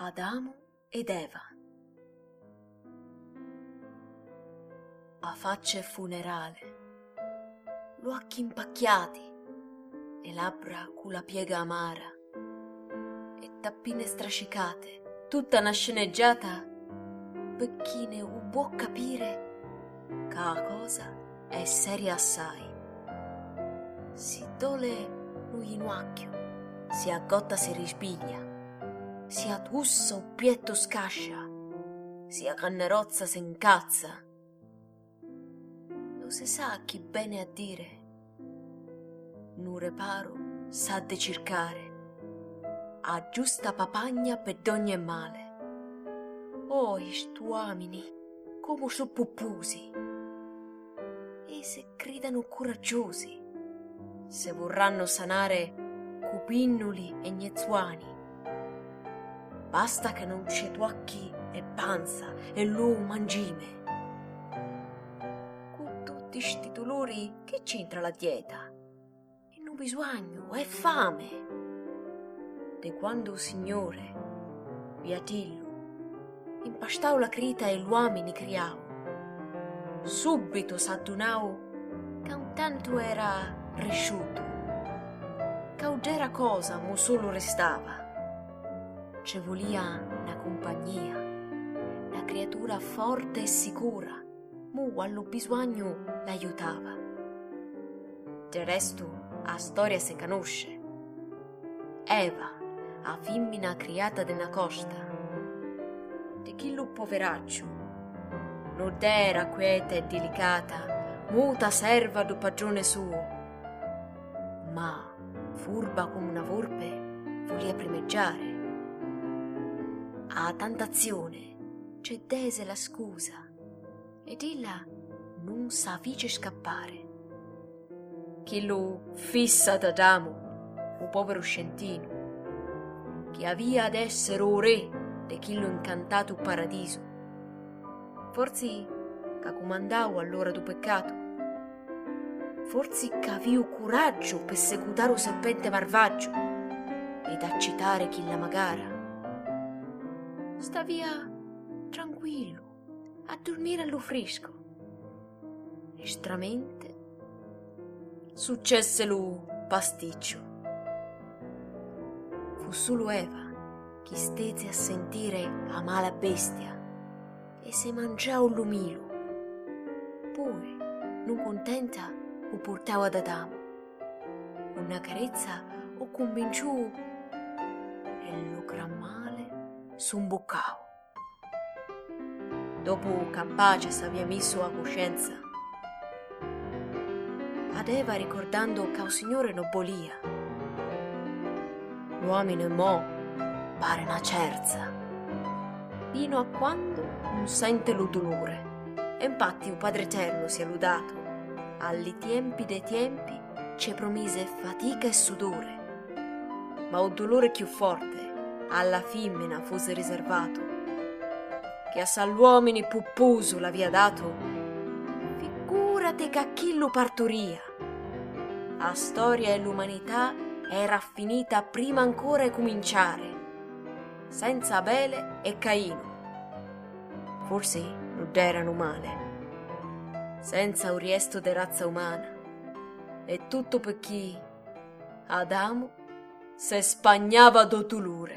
Adamo ed Eva. A facce funerale, occhi impacchiati e labbra con la piega amara e tappine strascicate, tutta una sceneggiata per chi ne può capire che la cosa è seria assai. Si dole un ginocchio, si aggotta si rispiglia, si atussa un pietto scascia, si cannerozza si incazza. Non si sa chi bene a dire, un reparo sa de cercare, a giusta papagna per d'ogni male. Oh, st'uomini, come so puppusi, e se gridano coraggiosi, se vorranno sanare cupinnuli e gnezuani. Basta che non c'è tuocchi e panza e l'uomo mangime. Con tutti sti dolori che c'entra la dieta? E non bisogno, è fame. De quando il Signore, viatillo, impastau la crita e l'uomini criau, subito s'addunau che un tanto era resciuto, che udera cosa mo solo restava. Ci volia una compagnia, una creatura forte e sicura, mu allo bisogno l'aiutava. Del resto, a storia si conosce. Eva, a femmina criata della costa, di chi lo poveraccio, non era quieta e delicata, muta serva do padrone suo, ma, furba come una volpe, volia primeggiare. A tentazione cedese la scusa ed ella non sa fece scappare. Chi lo fissa ad Adamo, un povero scentino, che avia ad essere o re di chi lo incantato paradiso. Forse che comandavo all'ora do peccato, forse che avio coraggio per secutare o serpente marvaggio ed accitare chi la magara. Sta via tranquillo, a dormire allo fresco. E stramente successe lo pasticcio. Fu solo Eva che stese a sentire a mala bestia e se mangiò l'umilo. Poi, non contenta, lo portava ad Adamo. Una carezza o convinciò e lo gran male s'imboccavo. Dopo campace s'aveva messo a coscienza, ad Eva ricordando che il Signore non volia. L'uomine mo pare una cerza, fino a quando non sente lo dolore. E infatti il Padre Eterno sia lodato, agli tempi dei tempi ci promise fatica e sudore, ma il dolore più forte alla femmina fosse riservato, che a s'all'uomini puppuso l'avia dato. Figurati che a chi lo partoria. La storia e l'umanità era finita prima ancora di cominciare, senza Abele e Caino. Forse non erano male, senza un resto di razza umana, e tutto perché Adamo se spagnava do dolore.